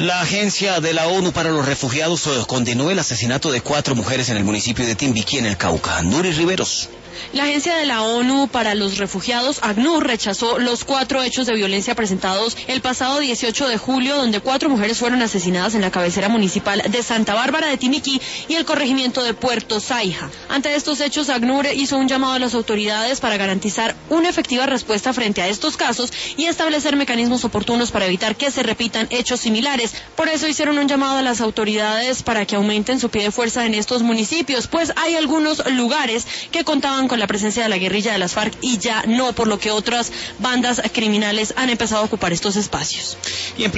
La Agencia de la ONU para los Refugiados condenó el asesinato de 4 mujeres en el municipio de Timbiquí, en el Cauca. Nuri Riveros. La Agencia de la ONU para los Refugiados, ACNUR, rechazó los 4 hechos de violencia presentados el pasado 18 de julio, donde 4 mujeres fueron asesinadas en la cabecera municipal de Santa Bárbara de Timbiquí y el corregimiento de Puerto Saija. Ante estos hechos, ACNUR hizo un llamado a las autoridades para garantizar una efectiva respuesta frente a estos casos y establecer mecanismos oportunos para evitar que se repitan hechos similares. Por eso hicieron un llamado a las autoridades para que aumenten su pie de fuerza en estos municipios, pues hay algunos lugares que contaban con la presencia de la guerrilla de las FARC y ya no, por lo que otras bandas criminales han empezado a ocupar estos espacios.